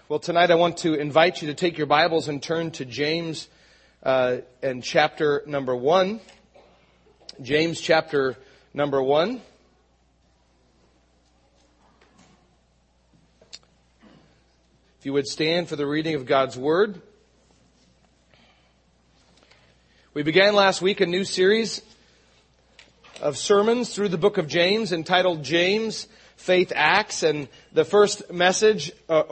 Well, tonight I want to invite you to take your Bibles and turn to James and chapter number 1. James chapter number 1. If you would stand for the reading of God's Word. We began last week a new series of sermons through the book of James entitled James, Faith Acts, and the first message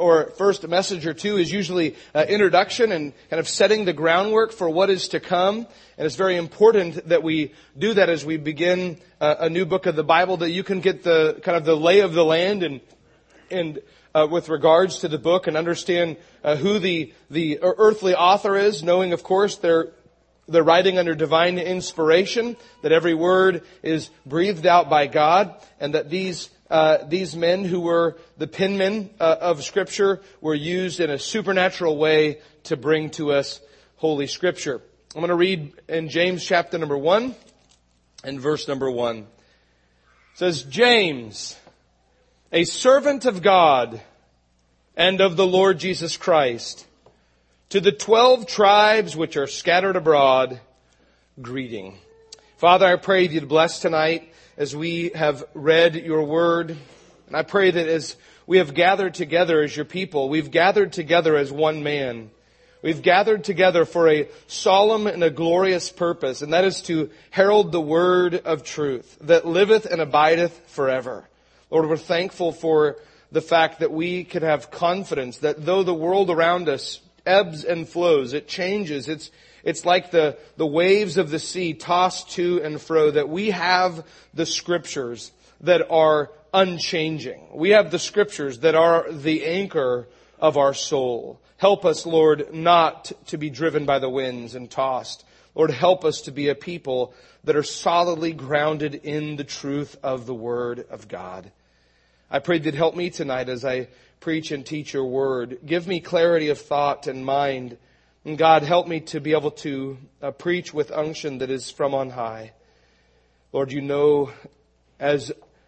or two is usually introduction and kind of setting the groundwork for what is to come. And it's very important that we do that as we begin a new book of the Bible, that you can get the kind of the lay of the land and with regards to the book and understand who the earthly author is, knowing, of course, they're writing under divine inspiration, that every word is breathed out by God, and that these men who were the penmen of Scripture were used in a supernatural way to bring to us Holy Scripture. I'm going to read in James chapter number 1 and verse number 1. It says, James, a servant of God and of the Lord Jesus Christ, to the 12 tribes which are scattered abroad, greeting. Father, I pray that you'd bless tonight as we have read your word. And I pray that as we have gathered together as your people, we've gathered together as one man. We've gathered together for a solemn and a glorious purpose, and that is to herald the word of truth that liveth and abideth forever. Lord, we're thankful for the fact that we can have confidence that though the world around us ebbs and flows, it changes, it's like the waves of the sea tossed to and fro, that we have the Scriptures that are unchanging. We have the Scriptures that are the anchor of our soul. Help us, Lord, not to be driven by the winds and tossed. Lord, help us to be a people that are solidly grounded in the truth of the Word of God. I pray that help me tonight as I preach and teach your Word. Give me clarity of thought and mind. And God, help me to be able to preach with unction that is from on high. Lord, you know, as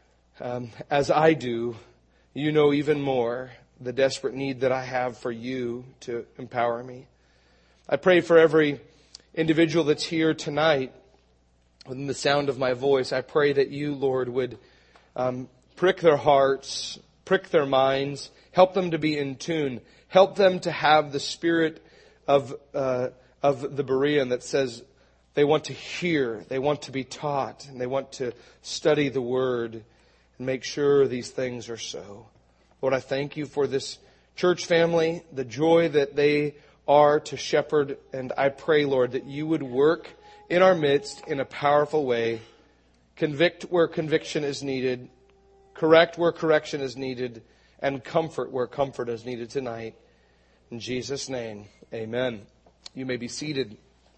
I do, you know even more the desperate need that I have for you to empower me. I pray for every individual that's here tonight within the sound of my voice. I pray that you, Lord, would prick their hearts, prick their minds, help them to be in tune, help them to have the spirit of the Berean that says they want to hear, they want to be taught, and they want to study the Word and make sure these things are so. Lord, I thank you for this church family, the joy that they are to shepherd, and I pray, Lord, that you would work in our midst in a powerful way, convict where conviction is needed, correct where correction is needed, and comfort where comfort is needed tonight. In Jesus' name, amen. You may be seated.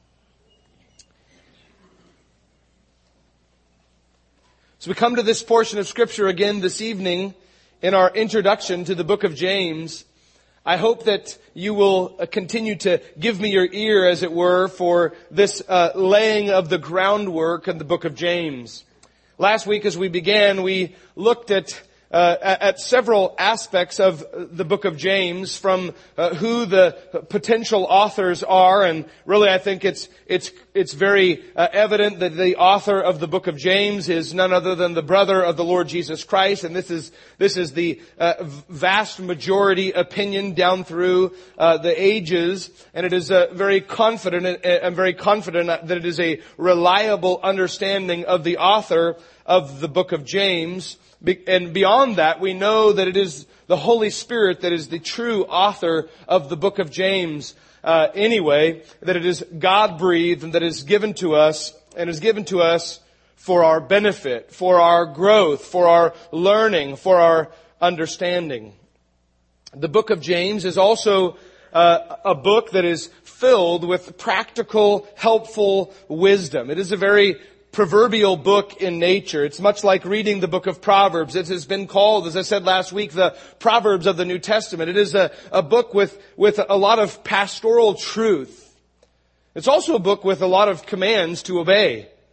So we come to this portion of Scripture again this evening in our introduction to the book of James. I hope that you will continue to give me your ear, as it were, for this laying of the groundwork in the book of James. Last week as we began, we looked at several aspects of the book of James, from who the potential authors are, and really I think it's very evident that the author of the book of James is none other than the brother of the Lord Jesus Christ, and this is the vast majority opinion down through the ages, and it is I'm very confident that it is a reliable understanding of the author of the book of James. And beyond that, we know that it is the Holy Spirit that is the true author of the book of James anyway, that it is God-breathed and that is given to us, and is given to us for our benefit, for our growth, for our learning, for our understanding. The book of James is also a book that is filled with practical, helpful wisdom. It is a very proverbial book in nature. It's much like reading the book of Proverbs. It has been called, as I said last week, the Proverbs of the New Testament. It is a book with a lot of pastoral truth. It's also a book with a lot of commands to obey.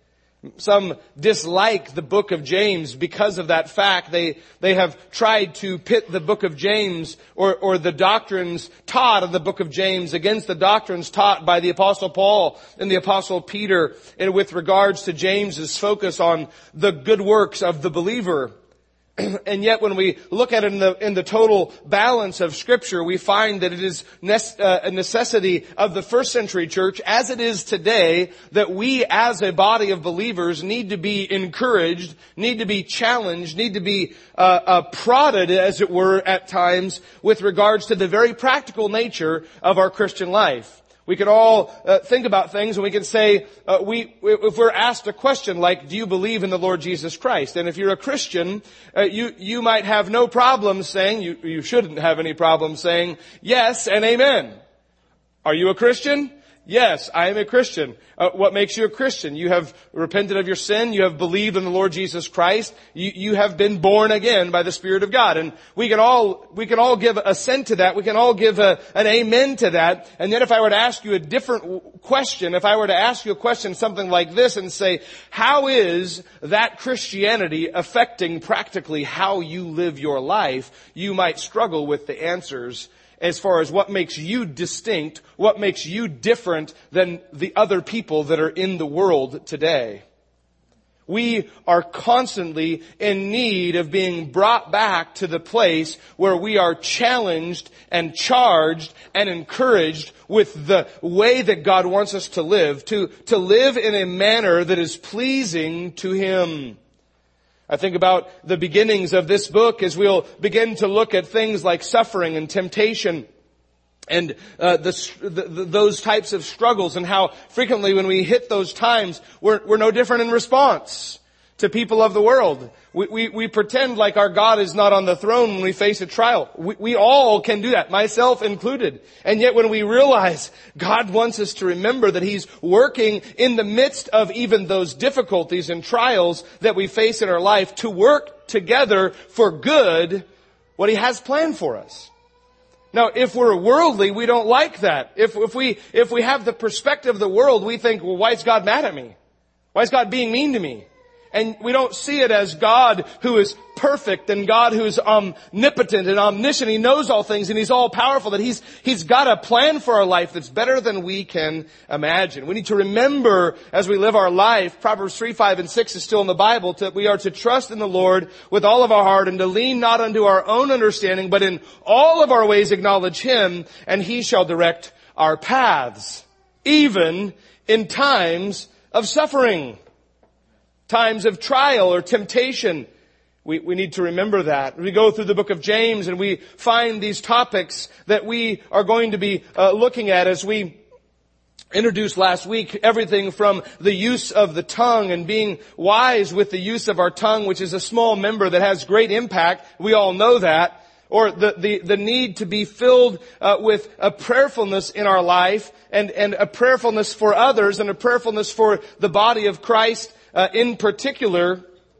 Some dislike the book of James because of that fact. They have tried to pit the book of James or the doctrines taught of the book of James against the doctrines taught by the Apostle Paul and the Apostle Peter, and with regards to James's focus on the good works of the believer. And yet when we look at it in the total balance of Scripture, we find that it is a necessity of the first century church, as it is today, that we as a body of believers need to be encouraged, need to be challenged, need to be prodded, as it were, at times, with regards to the very practical nature of our Christian life. We can all think about things, and we can say, if we're asked a question like, do you believe in the Lord Jesus Christ? And if you're a Christian, you might have no problem saying, you shouldn't have any problem saying, yes and amen. Are you a Christian? Yes, I am a Christian. What makes you a Christian? You have repented of your sin. You have believed in the Lord Jesus Christ. You have been born again by the Spirit of God. And we can all give assent to that. We can all give an amen to that. And then if I were to ask you a different question, if I were to ask you a question something like this and say, how is that Christianity affecting practically how you live your life? You might struggle with the answers as far as what makes you distinct, what makes you different than the other people that are in the world today. We are constantly in need of being brought back to the place where we are challenged and charged and encouraged with the way that God wants us to live in a manner that is pleasing to Him. I think about the beginnings of this book as we'll begin to look at things like suffering and temptation and those types of struggles, and how frequently when we hit those times, we're no different in response to people of the world. We pretend like our God is not on the throne when we face a trial. We all can do that, myself included. And yet when we realize God wants us to remember that He's working in the midst of even those difficulties and trials that we face in our life to work together for good what He has planned for us. Now, if we're worldly, we don't like that. If we have the perspective of the world, we think, well, why is God mad at me? Why is God being mean to me? And we don't see it as God who is perfect and God who is omnipotent and omniscient. He knows all things and He's all powerful, that He's got a plan for our life that's better than we can imagine. We need to remember as we live our life, Proverbs 3, 5, and 6 is still in the Bible, that we are to trust in the Lord with all of our heart and to lean not unto our own understanding, but in all of our ways acknowledge Him, and He shall direct our paths, even in times of suffering. Times of trial or temptation. We need to remember that. We go through the book of James and we find these topics that we are going to be looking at as we introduced last week. Everything from the use of the tongue and being wise with the use of our tongue, which is a small member that has great impact. We all know that. Or the need to be filled with a prayerfulness in our life and a prayerfulness for others and a prayerfulness for the body of Christ. In particular,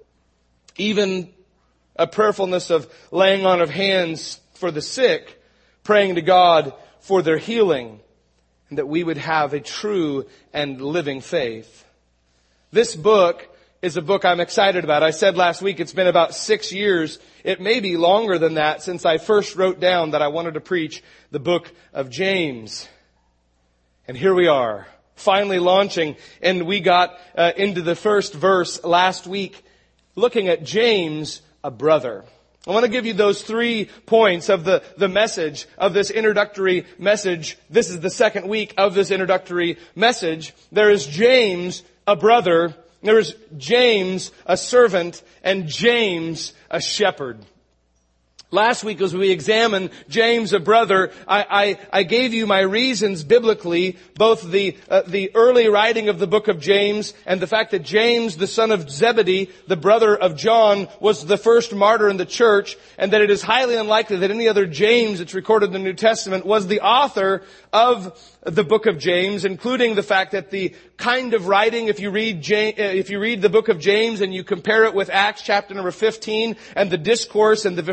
even a prayerfulness of laying on of hands for the sick, praying to God for their healing, and that we would have a true and living faith. This book is a book I'm excited about. I said last week it's been about 6 years. It may be longer than that since I first wrote down that I wanted to preach the book of James. And here we are. Finally launching, and we got into the first verse last week, looking at James, a brother. I want to give you those 3 points of the message, of this introductory message. This is the second week of this introductory message. There is James, a brother. There is James, a servant, and James, a shepherd. Last week, as we examined James, a brother, I gave you my reasons biblically, both the early writing of the book of James and the fact that James, the son of Zebedee, the brother of John, was the first martyr in the church, and that it is highly unlikely that any other James that's recorded in the New Testament was the author of the book of James, including the fact that the kind of writing, if you read the book of James and you compare it with Acts chapter number 15 and the discourse and the very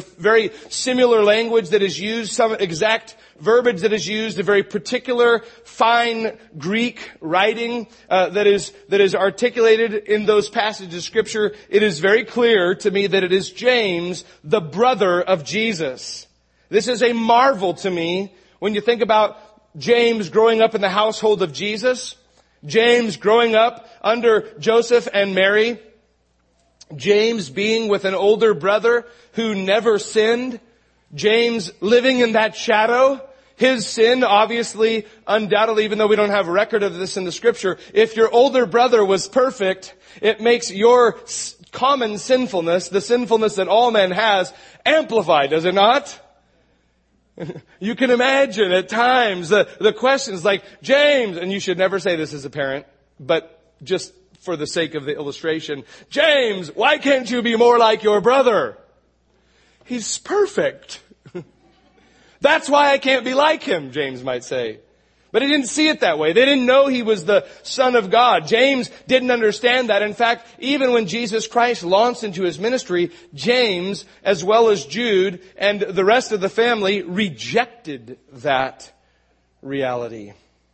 very similar language that is used, some exact verbiage that is used, a very particular fine Greek writing that is articulated in those passages of Scripture. It is very clear to me that it is James, the brother of Jesus. This is a marvel to me when you think about James growing up in the household of Jesus, James growing up under Joseph and Mary, James being with an older brother who never sinned, James living in that shadow. His sin, obviously, undoubtedly, even though we don't have a record of this in the Scripture, if your older brother was perfect, it makes your common sinfulness, the sinfulness that all men has, amplified, does it not? You can imagine at times the questions like, James, and you should never say this as a parent, but just for the sake of the illustration, James, why can't you be more like your brother? He's perfect. That's why I can't be like him, James might say. But he didn't see it that way. They didn't know he was the Son of God. James didn't understand that. In fact, even when Jesus Christ launched into his ministry, James, as well as Jude and the rest of the family, rejected that reality.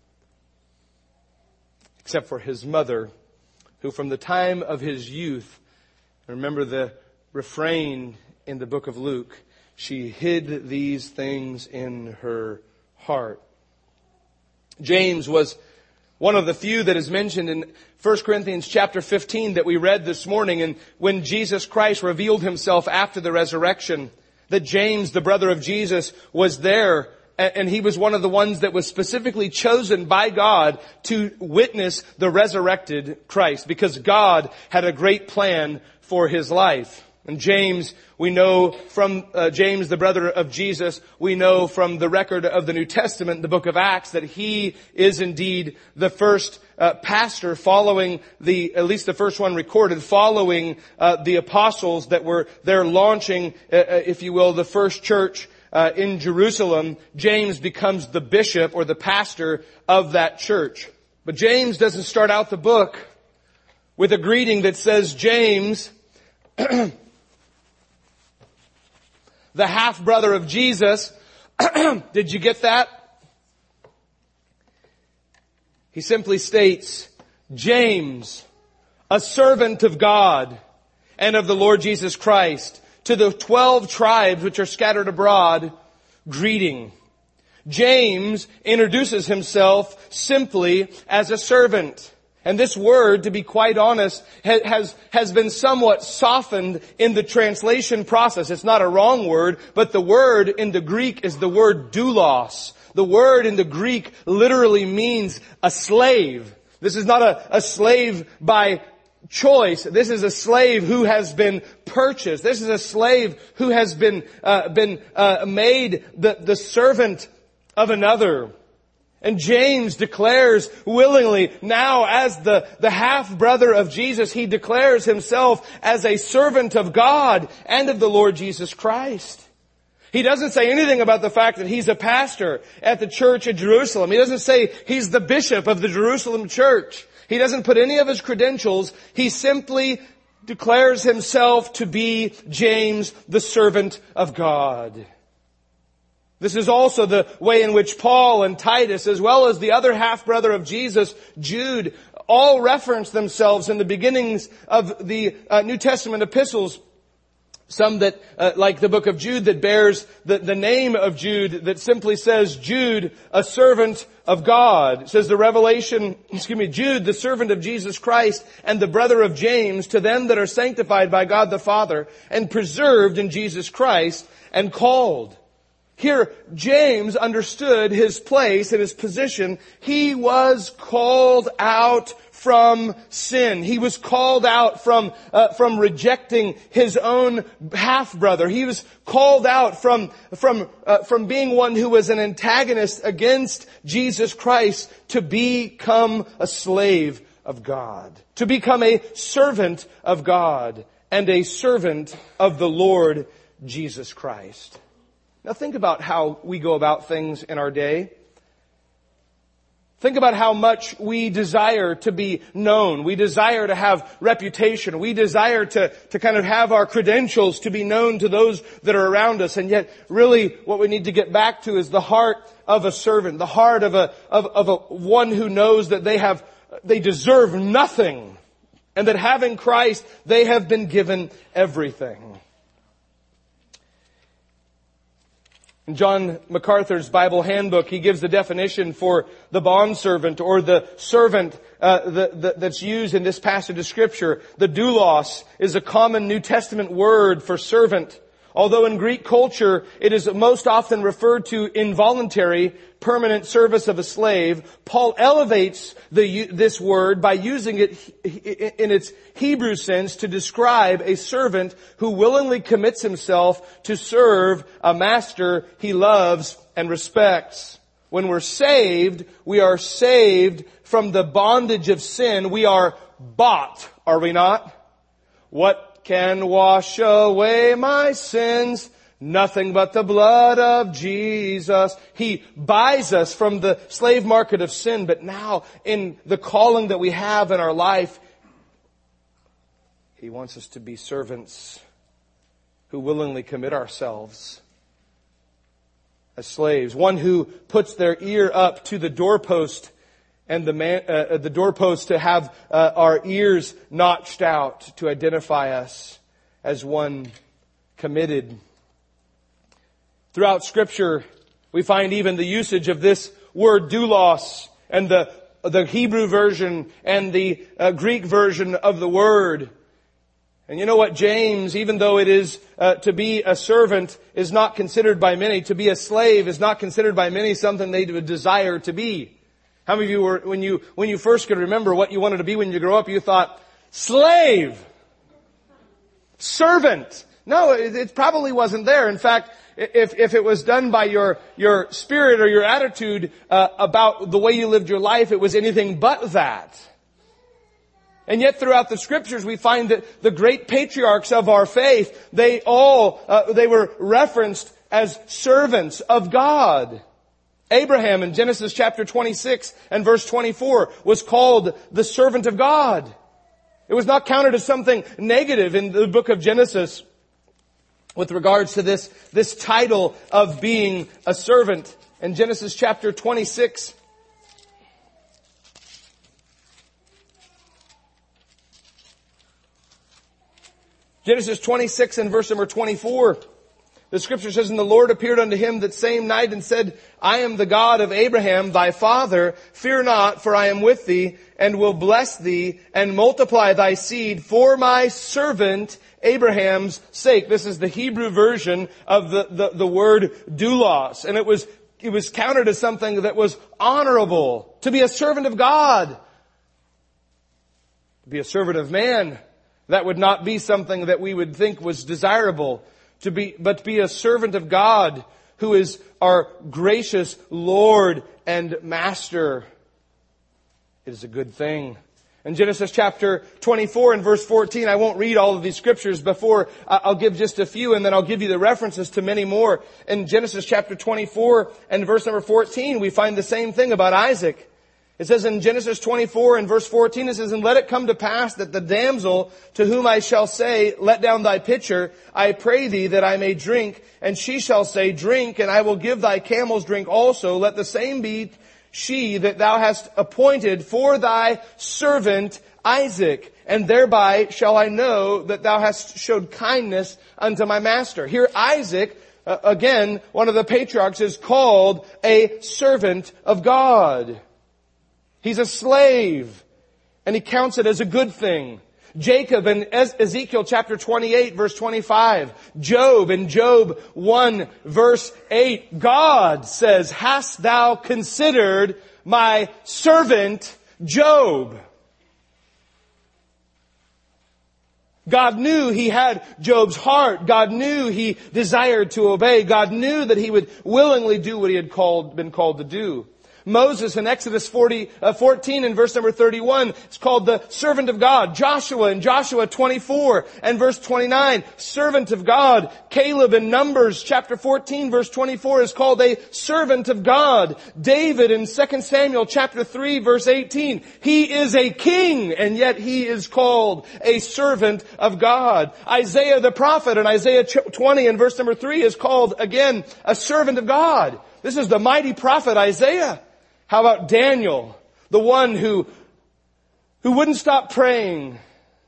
Except for his mother, who from the time of his youth, remember the refrain in the book of Luke, she hid these things in her heart. James was one of the few that is mentioned in 1 Corinthians chapter 15 that we read this morning. And when Jesus Christ revealed himself after the resurrection, that James, the brother of Jesus, was there. And he was one of the ones that was specifically chosen by God to witness the resurrected Christ, because God had a great plan for his life. And James, we know from James, the brother of Jesus, we know from the record of the New Testament, the book of Acts, that he is indeed the first pastor following at least the first one recorded, following the apostles that were there launching, if you will, the first church in Jerusalem. James becomes the bishop or the pastor of that church. But James doesn't start out the book with a greeting that says, James, the half-brother of Jesus. Did you get that? He simply states, James, a servant of God and of the Lord Jesus Christ, to the 12 tribes which are scattered abroad, greeting. James introduces himself simply as a servant. And this word, to be quite honest, has been somewhat softened in the translation process. It's not a wrong word, but the word in the Greek is the word doulos. The word in the Greek literally means a slave. This is not a slave by choice. This is a slave who has been purchased. This is a slave who has been made the servant of another. And James declares willingly, now as the half-brother of Jesus, he declares himself as a servant of God and of the Lord Jesus Christ. He doesn't say anything about the fact that he's a pastor at the church in Jerusalem. He doesn't say he's the bishop of the Jerusalem church. He doesn't put any of his credentials. He simply declares himself to be James, the servant of God. This is also the way in which Paul and Titus, as well as the other half-brother of Jesus, Jude, all reference themselves in the beginnings of the New Testament epistles. Some that, like the book of Jude, that bears the name of Jude, that simply says, Jude, a servant of God. It says Jude, the servant of Jesus Christ and the brother of James, to them that are sanctified by God the Father and preserved in Jesus Christ and called. Here, James understood his place and his position. He was called out from sin. He was called out from rejecting his own half-brother. He was called out from being one who was an antagonist against Jesus Christ to become a slave of God, to become a servant of God and a servant of the Lord Jesus Christ. Now think about how we go about things in our day. Think about how much we desire to be known. We desire to have reputation. We desire to kind of have our credentials to be known to those that are around us. And yet, really, what we need to get back to is the heart of a servant, the heart of a one who knows that they deserve nothing, and that having Christ, they have been given everything. In John MacArthur's Bible Handbook, he gives the definition for the bondservant or the servant that's used in this passage of Scripture. The doulos is a common New Testament word for servant. Although in Greek culture it is most often referred to involuntary, permanent service of a slave, Paul elevates this word by using it in its Hebrew sense to describe a servant who willingly commits himself to serve a master he loves and respects. When we're saved, we are saved from the bondage of sin. We are bought, are we not? What can wash away my sins? Nothing but the blood of Jesus. He buys us from the slave market of sin, but now in the calling that we have in our life, He wants us to be servants who willingly commit ourselves as slaves. One who puts their ear up to the doorpost and the doorpost to have our ears notched out to identify us as one committed. Throughout Scripture, we find even the usage of this word doulos and the Hebrew version and the Greek version of the word. And you know what, James, even though it is to be a servant is not considered by many, to be a slave is not considered by many something they would desire to be. How many of you were, when you first could remember what you wanted to be when you grow up, you thought, slave, servant. No, it probably wasn't there. In fact, if it was done by your spirit or your attitude about the way you lived your life, it was anything but that. And yet throughout the Scriptures we find that the great patriarchs of our faith, they were referenced as servants of God. Abraham in Genesis chapter 26 and verse 24 was called the servant of God. It was not counted as something negative in the book of Genesis with regards to this title of being a servant. In Genesis chapter 26, Genesis 26 and verse number 24, the Scripture says, "And the Lord appeared unto him that same night and said, I am the God of Abraham thy father. Fear not, for I am with thee, and will bless thee, and multiply thy seed for my servant Abraham's sake." This is the Hebrew version of the word doulos. And it was counted as something that was honorable. To be a servant of God. To be a servant of man, that would not be something that we would think was desirable. But to be a servant of God, who is our gracious Lord and Master, it is a good thing. In Genesis chapter 24 and verse 14, I won't read all of these scriptures before, I'll give just a few and then I'll give you the references to many more. In Genesis chapter 24 and verse number 14, we find the same thing about Isaac. It says in Genesis 24 and verse 14, it says, "And let it come to pass that the damsel to whom I shall say, Let down thy pitcher, I pray thee that I may drink. And she shall say, Drink, and I will give thy camels drink also. Let the same be she that thou hast appointed for thy servant Isaac. And thereby shall I know that thou hast showed kindness unto my master." Here Isaac, again, one of the patriarchs, is called a servant of God. He's a slave, and he counts it as a good thing. Jacob in Ezekiel chapter 28 verse 25. Job in Job 1 verse 8. God says, "Hast thou considered my servant Job?" God knew he had Job's heart. God knew he desired to obey. God knew that he would willingly do what he had been called to do. Moses in Exodus 14 and verse number 31 is called the servant of God. Joshua in Joshua 24 and verse 29, servant of God. Caleb in Numbers chapter 14 verse 24 is called a servant of God. David in 2 Samuel chapter 3 verse 18, he is a king and yet he is called a servant of God. Isaiah the prophet in Isaiah 20 and verse number 3 is called again a servant of God. This is the mighty prophet Isaiah. How about Daniel, the one who wouldn't stop praying,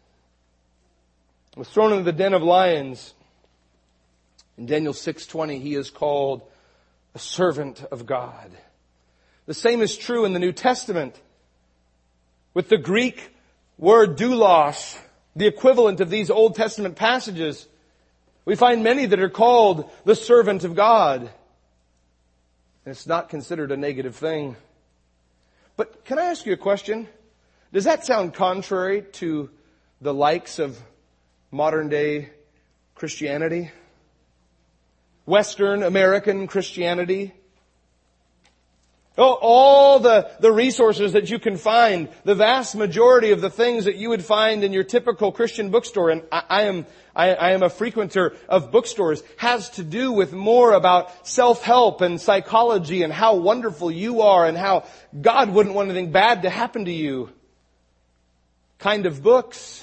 was thrown into the den of lions. In Daniel 6:20, he is called a servant of God. The same is true in the New Testament with the Greek word doulos, the equivalent of these Old Testament passages. We find many that are called the servant of God. And it's not considered a negative thing. But can I ask you a question? Does that sound contrary to the likes of modern day Christianity? Western American Christianity? Oh, all the resources that you can find, the vast majority of the things that you would find in your typical Christian bookstore, and I am a frequenter of bookstores, has to do with more about self-help and psychology and how wonderful you are and how God wouldn't want anything bad to happen to you kind of books.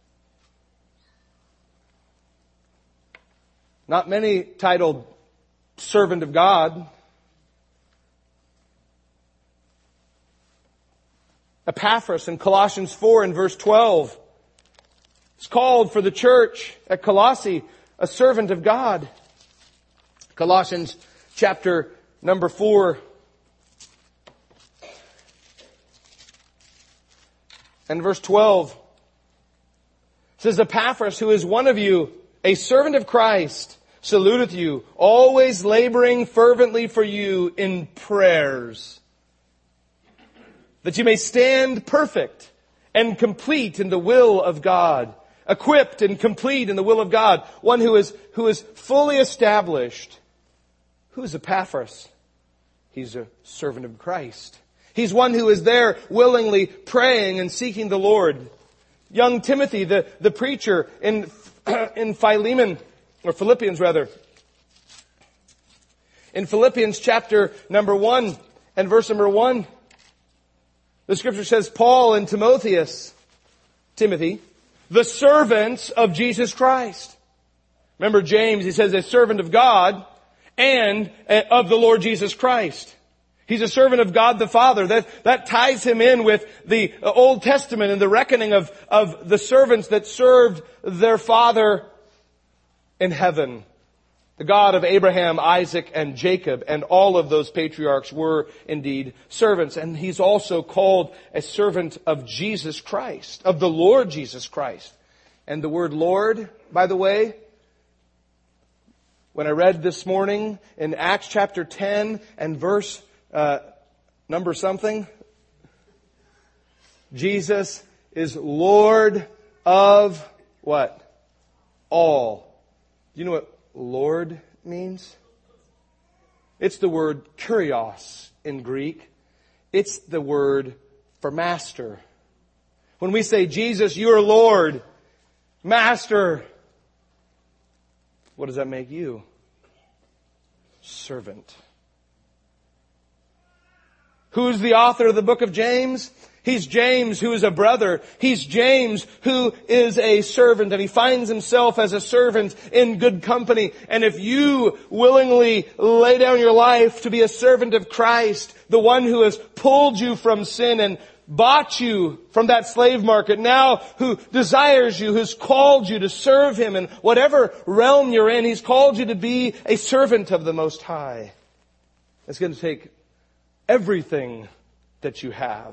Not many titled Servant of God. Epaphras in Colossians 4 and verse 12 is called for the church at Colossae a servant of God. Colossians chapter number 4 and verse 12 says, Epaphras, who is one of you, a servant of Christ, saluteth you, always laboring fervently for you in prayers, that you may stand perfect and complete in the will of God. Equipped and complete in the will of God. One who is fully established. Who is Epaphras? He's a servant of Christ. He's one who is there willingly praying and seeking the Lord. Young Timothy, the preacher in Philemon, or Philippians rather. In Philippians chapter number 1 and verse number 1, the scripture says, Paul and Timothy, the servants of Jesus Christ. Remember James, he says a servant of God and of the Lord Jesus Christ. He's a servant of God the Father. That ties him in with the Old Testament and the reckoning of the servants that served their Father in heaven. The God of Abraham, Isaac, and Jacob, and all of those patriarchs were indeed servants. And he's also called a servant of Jesus Christ, of the Lord Jesus Christ. And the word Lord, by the way, when I read this morning in Acts chapter 10 and verse number something, Jesus is Lord of what? All. Do you know what Lord means? It's the word kurios in Greek. It's the word for master. When we say, Jesus, you are Lord, Master, what does that make you? Servant. Who's the author of the book of James? He's James, who is a brother. He's James, who is a servant, and he finds himself as a servant in good company. And if you willingly lay down your life to be a servant of Christ, the one who has pulled you from sin and bought you from that slave market, now who desires you, who's called you to serve him in whatever realm you're in, he's called you to be a servant of the Most High. It's going to take everything that you have.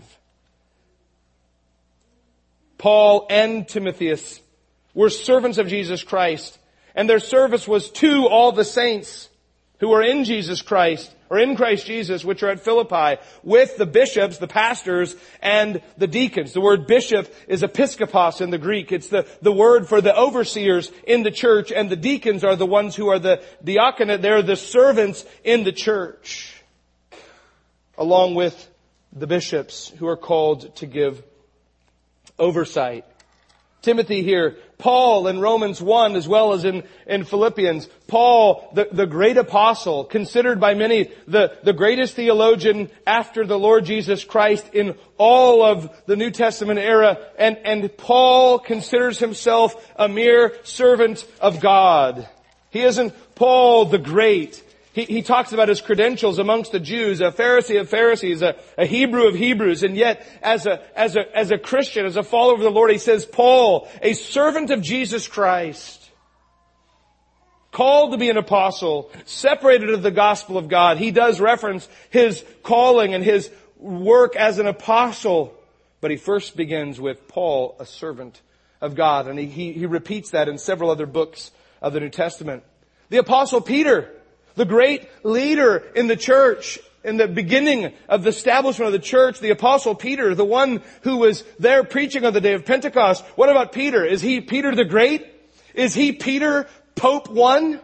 Paul and Timotheus were servants of Jesus Christ, and their service was to all the saints who are in Jesus Christ, or in Christ Jesus, which are at Philippi, with the bishops, the pastors, and the deacons. The word bishop is episkopos in the Greek. It's the word for the overseers in the church, and the deacons are the ones who are the diaconate. They're the servants in the church. along with the bishops who are called to give oversight. Timothy here, Paul in Romans 1 as well as in Philippians. Paul, the great apostle, considered by many the greatest theologian after the Lord Jesus Christ in all of the New Testament era. And Paul considers himself a mere servant of God. He isn't Paul the Great. He talks about his credentials amongst the Jews, a Pharisee of Pharisees, a Hebrew of Hebrews, and yet as a Christian, as a follower of the Lord, he says, Paul, a servant of Jesus Christ, called to be an apostle, separated of the gospel of God. He does reference his calling and his work as an apostle, but he first begins with Paul, a servant of God, and he repeats that in several other books of the New Testament. The apostle Peter, the great leader in the church, in the beginning of the establishment of the church, the apostle Peter, the one who was there preaching on the day of Pentecost. What about Peter? Is he Peter the Great? Is he Peter Pope I?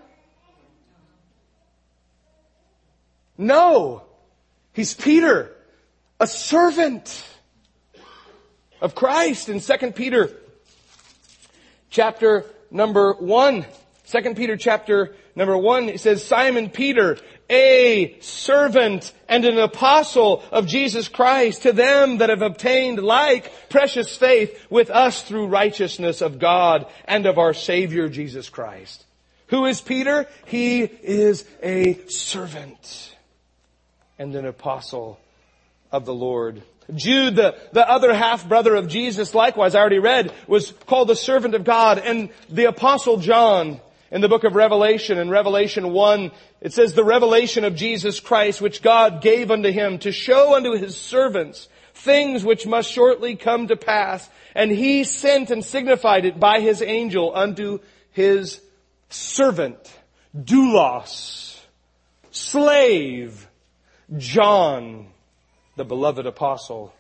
No. He's Peter, a servant of Christ. In 2 Peter chapter number 1, 2 Peter chapter number 1, it says, Simon Peter, a servant and an apostle of Jesus Christ, to them that have obtained like precious faith with us through righteousness of God and of our Savior Jesus Christ. Who is Peter? He is a servant and an apostle of the Lord. Jude, the other half-brother of Jesus, likewise, I already read, was called the servant of God. And the apostle John, in the book of Revelation, in Revelation 1, it says, the revelation of Jesus Christ, which God gave unto him to show unto his servants things which must shortly come to pass. And he sent and signified it by his angel unto his servant, doulos, slave, John, the beloved apostle.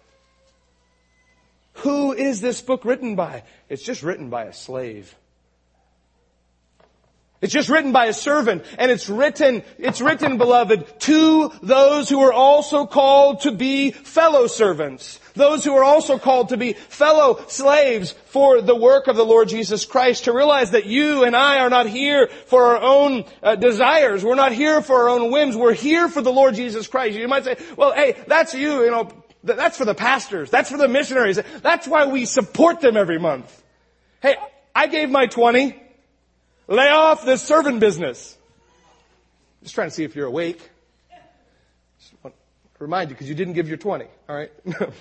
Who is this book written by? It's just written by a slave. It's just written by a servant, and it's written, beloved, to those who are also called to be fellow servants. Those who are also called to be fellow slaves for the work of the Lord Jesus Christ. To realize that you and I are not here for our own desires. We're not here for our own whims. We're here for the Lord Jesus Christ. You might say, well, hey, that's you, that's for the pastors. That's for the missionaries. That's why we support them every month. Hey, I gave my 20. Lay off this servant business. Just trying to see if you're awake. Just want to remind you because you didn't give your 20. All right?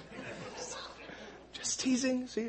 Just teasing. See,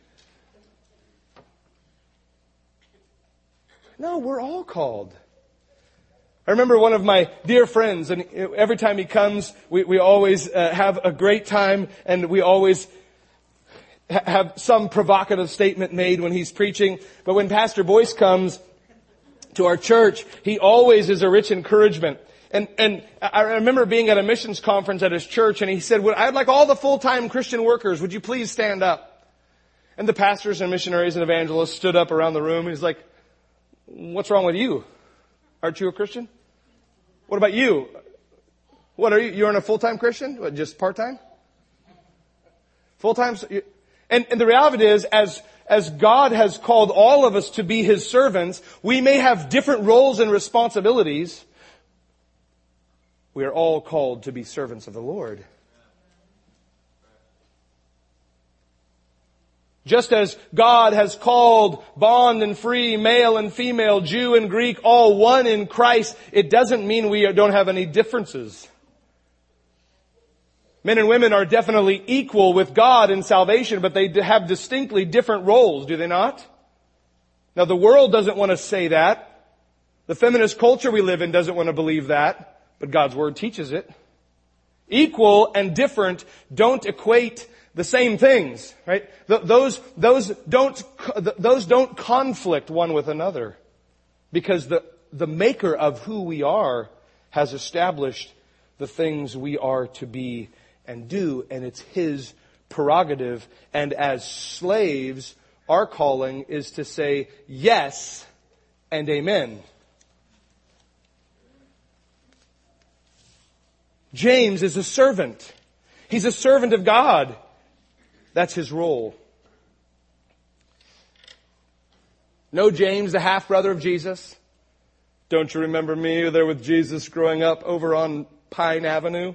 No, we're all called. I remember one of my dear friends, and every time he comes, we always have a great time, and we always have some provocative statement made when he's preaching. But when Pastor Boyce comes to our church, he always is a rich encouragement. And I remember being at a missions conference at his church, and he said, I'd like all the full-time Christian workers, would you please stand up? And the pastors and missionaries and evangelists stood up around the room. He's like, what's wrong with you? Aren't you a Christian? What about you? What are you? You're a full-time Christian? What, just part-time? Full-time? And the reality is, as God has called all of us to be His servants, we may have different roles and responsibilities. We are all called to be servants of the Lord. Just as God has called bond and free, male and female, Jew and Greek, all one in Christ, it doesn't mean we don't have any differences. Men and women are definitely equal with God in salvation, but they have distinctly different roles, do they not? Now, the world doesn't want to say that. The feminist culture we live in doesn't want to believe that, but God's Word teaches it. Equal and different don't equate the same things, right? Those don't conflict one with another, because the maker of who we are has established the things we are to be and do, and it's His prerogative. And as slaves, our calling is to say yes and amen. James is a servant. He's a servant of God. That's his role. Know James, the half-brother of Jesus? Don't you remember me there with Jesus growing up over on Pine Avenue?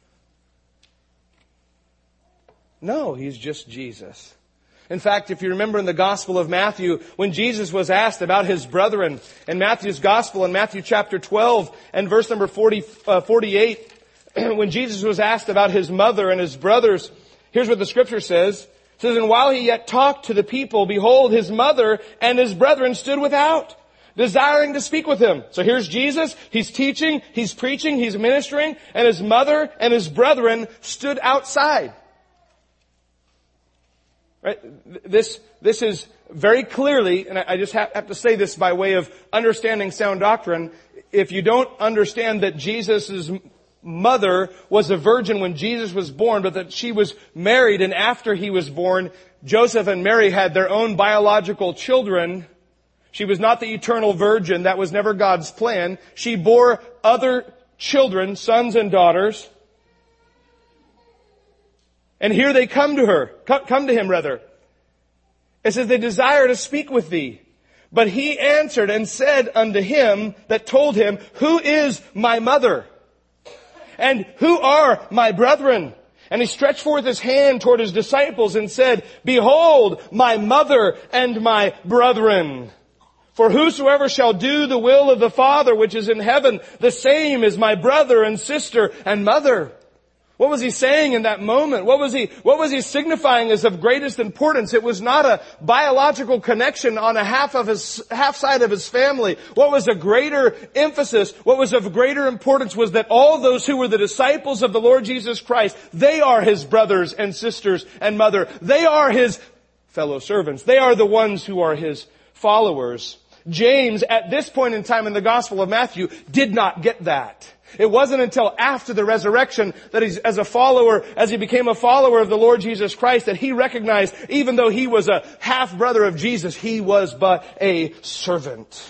No, he's just Jesus. In fact, if you remember in the Gospel of Matthew, when Jesus was asked about his brethren, in Matthew's Gospel, in Matthew chapter 12 and verse number 48, when Jesus was asked about his mother and his brothers, here's what the Scripture says. It says, "And while he yet talked to the people, behold, his mother and his brethren stood without, desiring to speak with him." So here's Jesus. He's teaching, he's preaching, he's ministering, and his mother and his brethren stood outside. Right? This is very clearly, and I just have to say this by way of understanding sound doctrine. If you don't understand that Jesus' mother was a virgin when Jesus was born, but that she was married, and after he was born, Joseph and Mary had their own biological children. She was not the eternal virgin. That was never God's plan. She bore other children, sons and daughters. And here they come to him. It says, "They desire to speak with thee." But he answered and said unto him that told him, "Who is my mother? And who are my brethren?" And he stretched forth his hand toward his disciples and said, "Behold, my mother and my brethren. For whosoever shall do the will of the Father which is in heaven, the same is my brother and sister and mother." What was he saying in that moment? What was he signifying as of greatest importance? It was not a biological connection on a half side of his family. What was a greater emphasis, what was of greater importance was that all those who were the disciples of the Lord Jesus Christ, they are his brothers and sisters and mother. They are his fellow servants. They are the ones who are his followers. James, at this point in time in the Gospel of Matthew, did not get that. It wasn't until after the resurrection that as he became a follower of the Lord Jesus Christ, that he recognized, even though he was a half-brother of Jesus, he was but a servant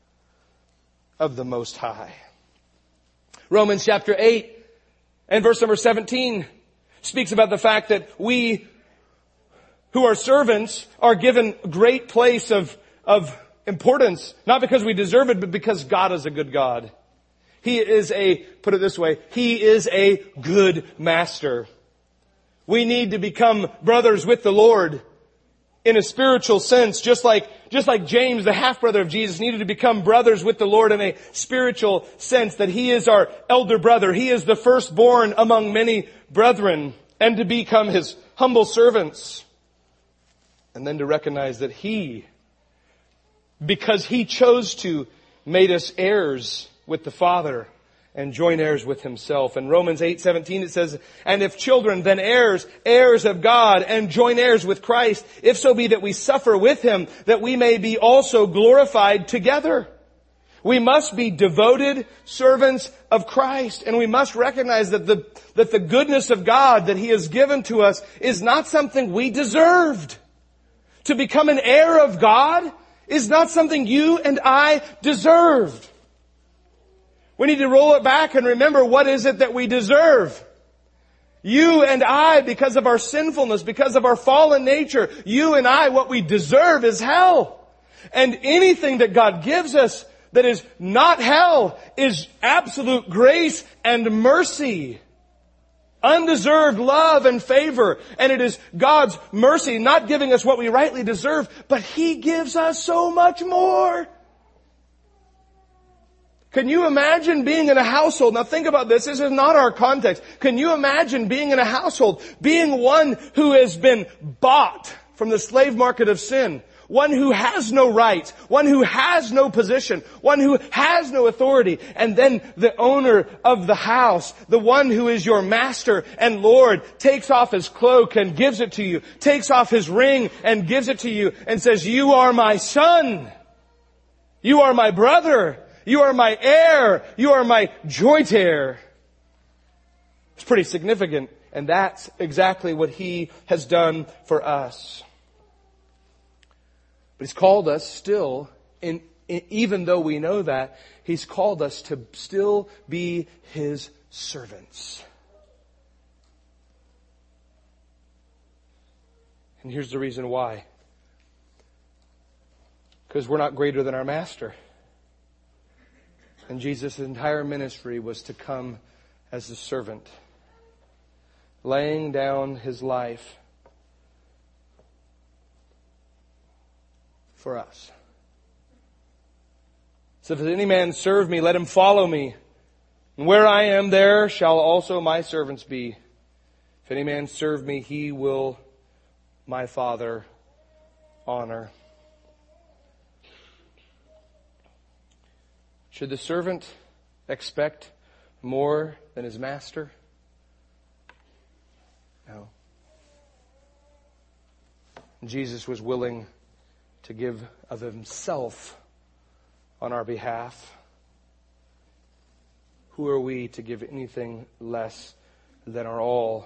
of the Most High. Romans chapter 8 and verse number 17 speaks about the fact that we who are servants are given great place of importance, not because we deserve it, but because God is a good God. He is put it this way, he is a good master. We need to become brothers with the Lord in a spiritual sense, just like James, the half-brother of Jesus, needed to become brothers with the Lord in a spiritual sense, that he is our elder brother. He is the firstborn among many brethren, and to become his humble servants. And then to recognize that he, because he chose to, made us heirs with the Father and joint heirs with himself. In Romans 8:17 it says, "And if children, then heirs, heirs of God, and joint heirs with Christ, if so be that we suffer with him, that we may be also glorified together." We must be devoted servants of Christ, and we must recognize that the goodness of God that he has given to us is not something we deserved. To become an heir of God is not something you and I deserved. We need to roll it back and remember, what is it that we deserve? You and I, because of our sinfulness, because of our fallen nature, you and I, what we deserve is hell. And anything that God gives us that is not hell is absolute grace and mercy. Undeserved love and favor. And it is God's mercy not giving us what we rightly deserve, but he gives us so much more. Can you imagine being in a household? Now think about this. This is not our context. Can you imagine being in a household, being one who has been bought from the slave market of sin? One who has no rights, one who has no position, one who has no authority, and then the owner of the house, the one who is your master and Lord, takes off his cloak and gives it to you, takes off his ring and gives it to you, and says, "You are my son. You are my brother. You are my heir. You are my joint heir." It's pretty significant, and that's exactly what he has done for us. But he's called us still, even though we know that, he's called us to still be his servants. And here's the reason why. Because we're not greater than our Master. And Jesus' entire ministry was to come as a servant, laying down His life for us. So if any man serve me, let him follow me. And where I am, there shall also my servants be. If any man serve me, he will my Father honor. Should the servant expect more than his master? No. Jesus was willing to give of Himself on our behalf. Who are we to give anything less than our all?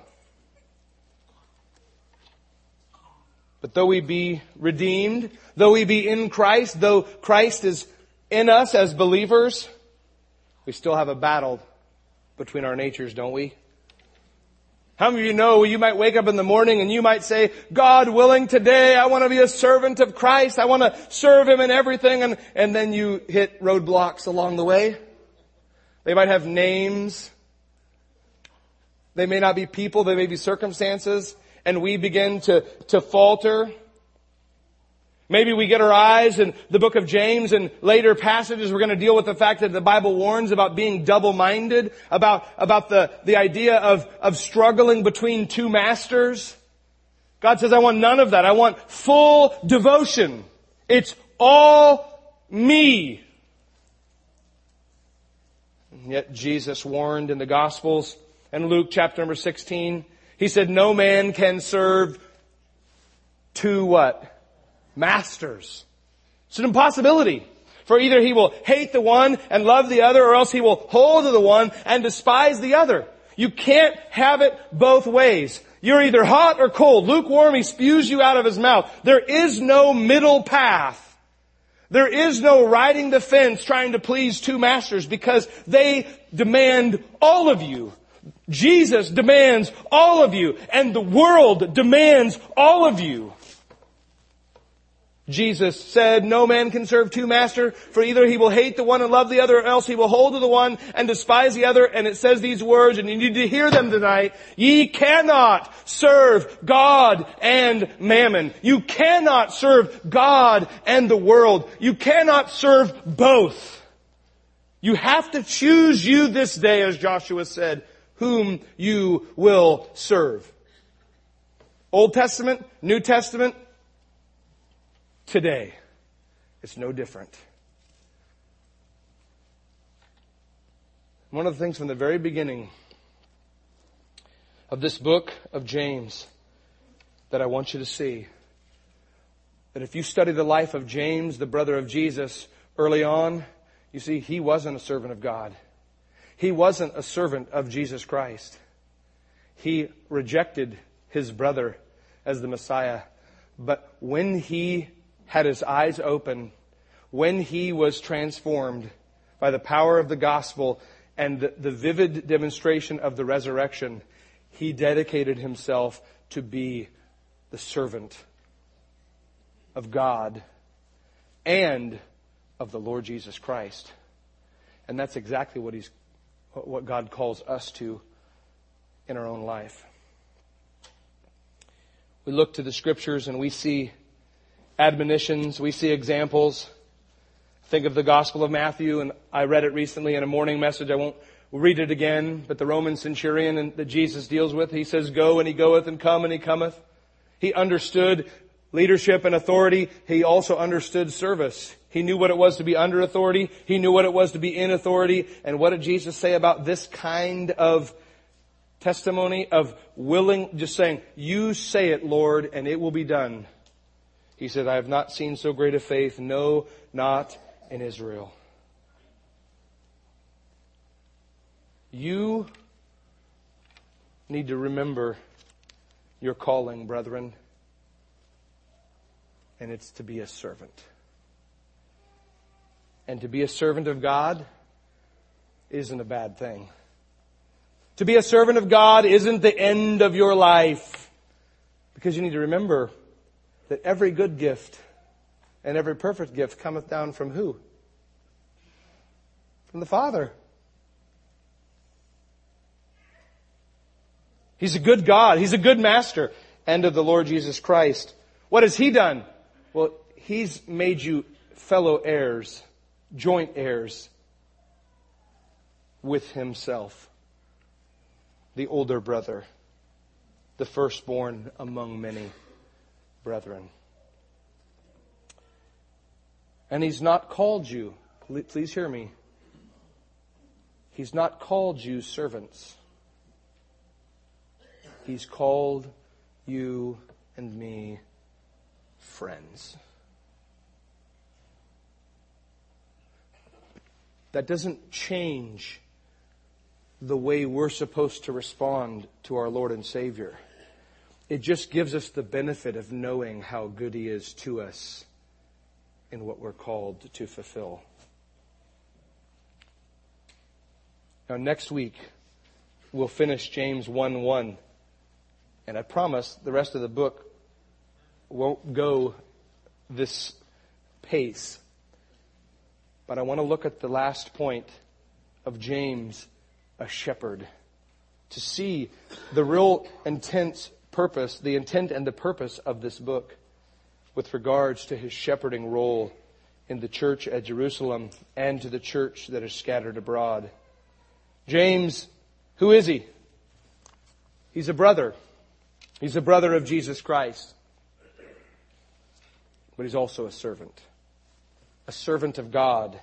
But though we be redeemed, though we be in Christ, though Christ is in us as believers, we still have a battle between our natures, don't we? How many of you know you might wake up in the morning and you might say, God willing, today I want to be a servant of Christ. I want to serve Him in everything. And then you hit roadblocks along the way. They might have names. They may not be people. They may be circumstances. And we begin to falter. Maybe we get our eyes in the book of James and later passages we're going to deal with the fact that the Bible warns about being double-minded, about the idea of struggling between two masters. God says, I want none of that. I want full devotion. It's all me. And yet Jesus warned in the Gospels and Luke chapter number 16, He said, no man can serve two what? Masters. It's an impossibility. For either he will hate the one and love the other, or else he will hold to the one and despise the other. You can't have it both ways. You're either hot or cold. Lukewarm, He spews you out of His mouth. There is no middle path. There is no riding the fence trying to please two masters, because they demand all of you. Jesus demands all of you, and the world demands all of you. Jesus said, no man can serve two masters, for either he will hate the one and love the other, or else he will hold to the one and despise the other. And it says these words, and you need to hear them tonight. Ye cannot serve God and mammon. You cannot serve God and the world. You cannot serve both. You have to choose you this day, as Joshua said, whom you will serve. Old Testament, New Testament, today, it's no different. One of the things from the very beginning of this book of James that I want you to see, that if you study the life of James, the brother of Jesus, early on, you see, he wasn't a servant of God. He wasn't a servant of Jesus Christ. He rejected his brother as the Messiah. But when he had his eyes open, when he was transformed by the power of the gospel and the vivid demonstration of the resurrection, he dedicated himself to be the servant of God and of the Lord Jesus Christ. And that's exactly what God calls us to in our own life. We look to the Scriptures and we see admonitions, we see examples. Think of the Gospel of Matthew, and I read it recently in a morning message. I won't read it again, but the Roman centurion that Jesus deals with, he says, go and he goeth, and come and he cometh. He understood leadership and authority. He also understood service. He knew what it was to be under authority. He knew what it was to be in authority. And what did Jesus say about this kind of testimony of just saying, you say it, Lord, and it will be done? He said, I have not seen so great a faith, no, not in Israel. You need to remember your calling, brethren, and it's to be a servant. And to be a servant of God isn't a bad thing. To be a servant of God isn't the end of your life. Because you need to remember that every good gift and every perfect gift cometh down from who? From the Father. He's a good God. He's a good master. And of the Lord Jesus Christ. What has He done? Well, He's made you fellow heirs, joint heirs with Himself. The older brother, the firstborn among many brethren. And He's not called you, please hear me, He's not called you servants. He's called you and me friends. That doesn't change the way we're supposed to respond to our Lord and Savior. It just gives us the benefit of knowing how good He is to us in what we're called to fulfill. Now next week, we'll finish James 1:1. And I promise the rest of the book won't go this pace. But I want to look at the last point of James, a shepherd, to see the real intense purpose, the intent and the purpose of this book with regards to his shepherding role in the church at Jerusalem and to the church that is scattered abroad. James, who is he? He's a brother. He's a brother of Jesus Christ. But he's also a servant of God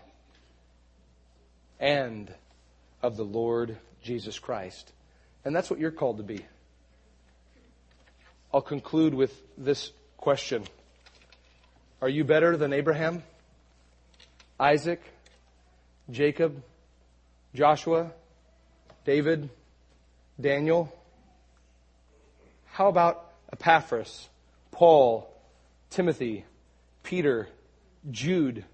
and of the Lord Jesus Christ. And that's what you're called to be. I'll conclude with this question. Are you better than Abraham, Isaac, Jacob, Joshua, David, Daniel? How about Epaphras, Paul, Timothy, Peter, Jude?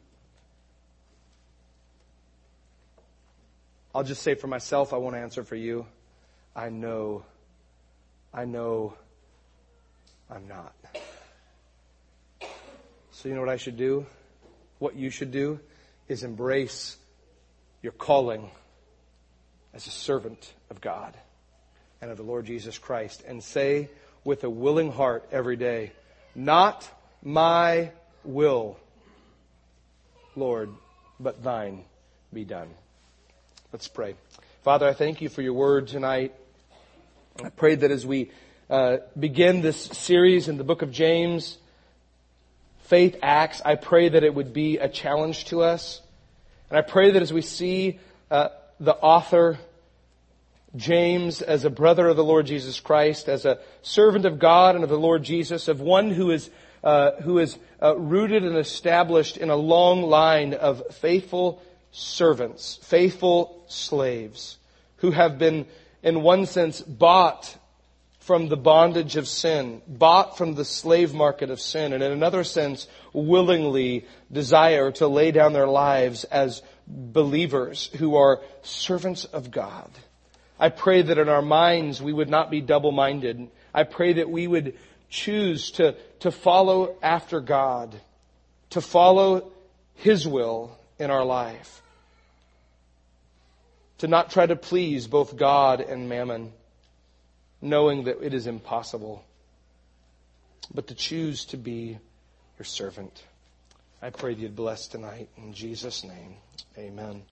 I'll just say for myself, I won't answer for you. I know I'm not. So you know what I should do? What you should do is embrace your calling as a servant of God and of the Lord Jesus Christ and say with a willing heart every day, not my will, Lord, but thine be done. Let's pray. Father, I thank you for your word tonight. I pray that as we begin this series in the book of James, Faith Acts, I pray that it would be a challenge to us. And I pray that as we see the author, James, as a brother of the Lord Jesus Christ, as a servant of God and of the Lord Jesus, of one who is rooted and established in a long line of faithful servants, faithful slaves, who have been, in one sense, bought from the bondage of sin, bought from the slave market of sin, and in another sense, willingly desire to lay down their lives as believers who are servants of God. I pray that in our minds we would not be double-minded. I pray that we would choose to follow after God, to follow His will in our life, to not try to please both God and mammon, knowing that it is impossible, but to choose to be your servant. I pray that you'd bless tonight in Jesus' name. Amen.